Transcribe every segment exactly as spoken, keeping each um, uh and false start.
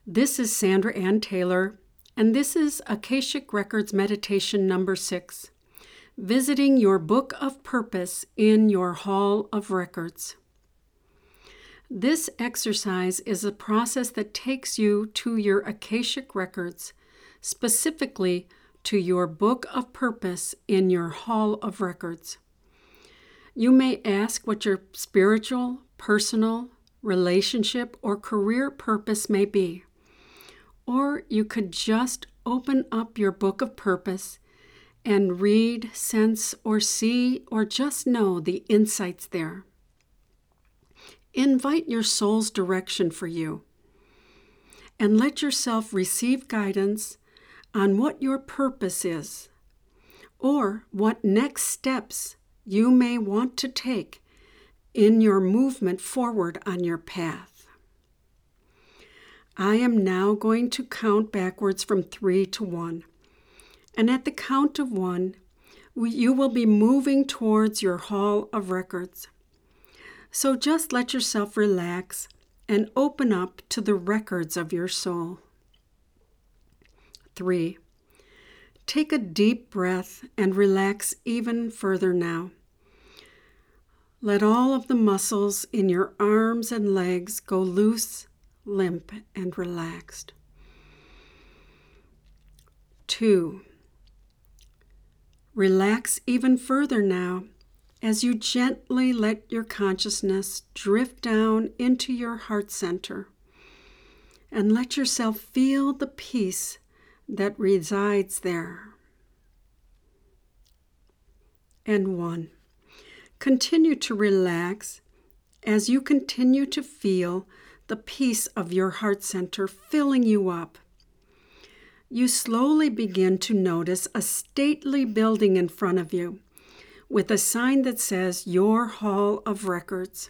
This is Sandra Ann Taylor, and this is Akashic Records Meditation number six, Visiting Your Book of Purpose in Your Hall of Records. This exercise is a process that takes you to your Akashic Records, specifically to your Book of Purpose in your Hall of Records. You may ask what your spiritual, personal, relationship, or career purpose may be. Or you could just open up your Book of Purpose and read, sense, or see, or just know the insights there. Invite your soul's direction for you, and let yourself receive guidance on what your purpose is, or what next steps you may want to take in your movement forward on your path. I am now going to count backwards from three to one. And at the count of one, you will be moving towards your Hall of Records. So just let yourself relax and open up to the records of your soul. Three. Take a deep breath and relax even further now. Let all of the muscles in your arms and legs go loose, limp, and relaxed. Two. Relax even further now as you gently let your consciousness drift down into your heart center and let yourself feel the peace that resides there. And one. Continue to relax as you continue to feel the peace of your heart center filling you up. You slowly begin to notice a stately building in front of you with a sign that says Your Hall of Records.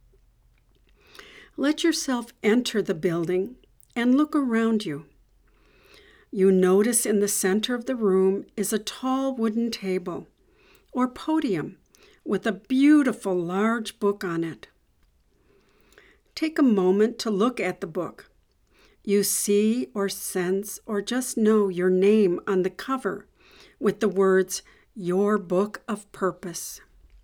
Let yourself enter the building and look around you. You notice in the center of the room is a tall wooden table or podium with a beautiful large book on it. Take a moment to look at the book. You see or sense or just know your name on the cover with the words, Your Book of Purpose.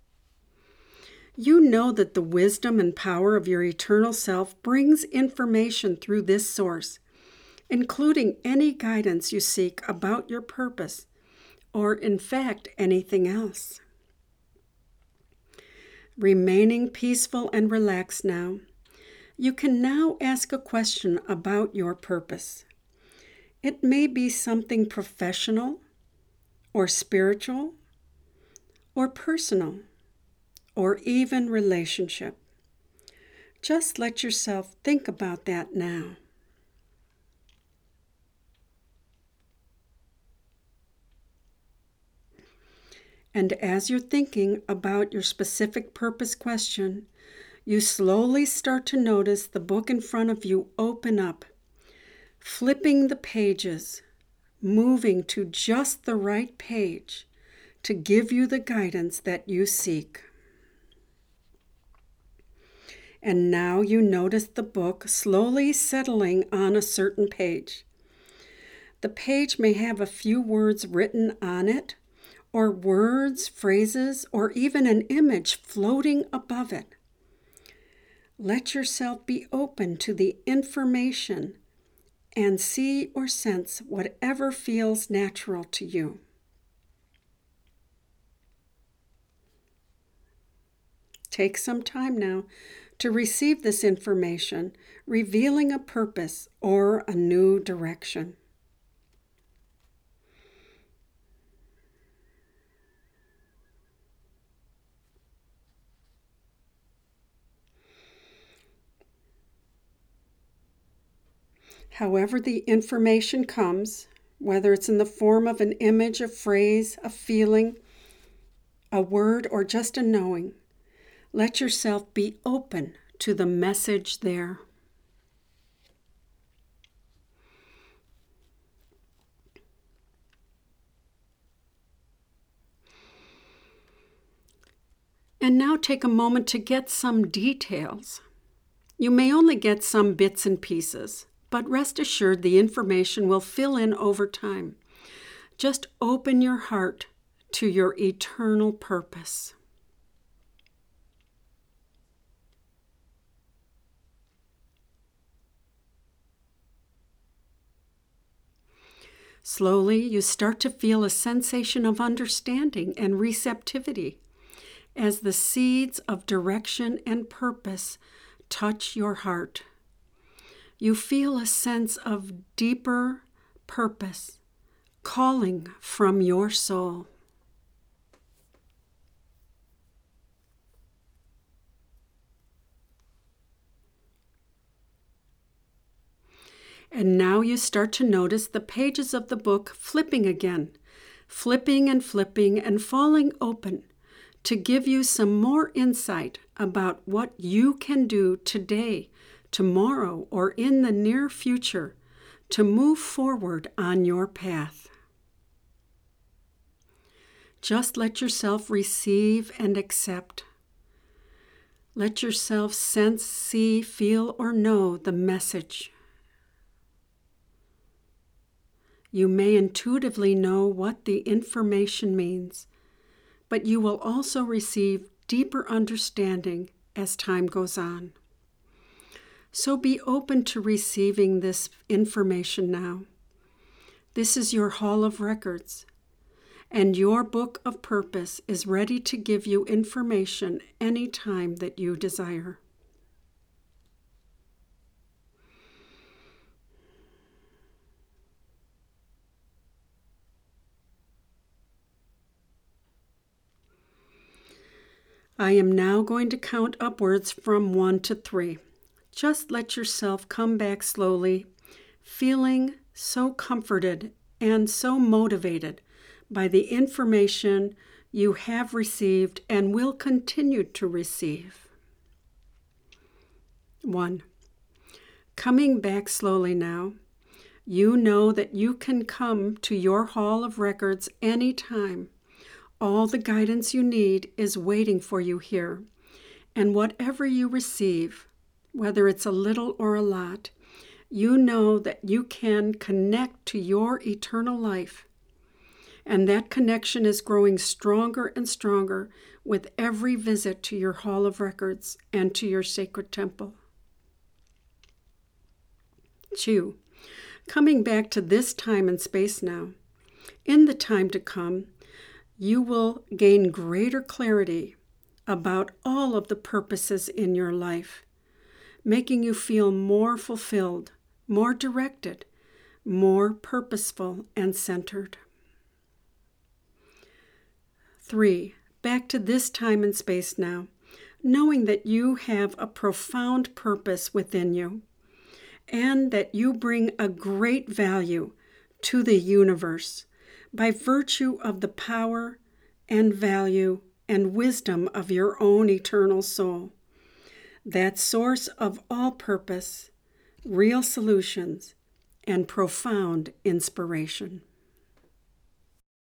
You know that the wisdom and power of your eternal self brings information through this source, including any guidance you seek about your purpose, or in fact, anything else. Remaining peaceful and relaxed now, you can now ask a question about your purpose. It may be something professional, or spiritual, or personal, or even relationship. Just let yourself think about that now. And as you're thinking about your specific purpose question, you slowly start to notice the book in front of you open up, flipping the pages, moving to just the right page to give you the guidance that you seek. And now you notice the book slowly settling on a certain page. The page may have a few words written on it, or words, phrases, or even an image floating above it. Let yourself be open to the information and see or sense whatever feels natural to you. Take some time now to receive this information, revealing a purpose or a new direction. However the information comes, whether it's in the form of an image, a phrase, a feeling, a word, or just a knowing, let yourself be open to the message there. And now take a moment to get some details. You may only get some bits and pieces, but rest assured the information will fill in over time. Just open your heart to your eternal purpose. Slowly, you start to feel a sensation of understanding and receptivity as the seeds of direction and purpose touch your heart. You feel a sense of deeper purpose calling from your soul. And now you start to notice the pages of the book flipping again, flipping and flipping and falling open to give you some more insight about what you can do today, tomorrow, or in the near future to move forward on your path. Just let yourself receive and accept. Let yourself sense, see, feel, or know the message. You may intuitively know what the information means, but you will also receive deeper understanding as time goes on. So be open to receiving this information now. This is your Hall of Records, and your book of purpose is ready to give you information any time that you desire. I am now going to count upwards from one to three. Just let yourself come back slowly, feeling so comforted and so motivated by the information you have received and will continue to receive. One. Coming back slowly now, you know that you can come to your Hall of Records anytime. All the guidance you need is waiting for you here, and whatever you receive, whether it's a little or a lot, you know that you can connect to your eternal life, and that connection is growing stronger and stronger with every visit to your Hall of Records and to your sacred temple. Two, coming back to this time and space now, in the time to come, you will gain greater clarity about all of the purposes in your life, making you feel more fulfilled, more directed, more purposeful and centered. Three, back to this time and space now, knowing that you have a profound purpose within you and that you bring a great value to the universe by virtue of the power and value and wisdom of your own eternal soul, that source of all purpose, real solutions, and profound inspiration.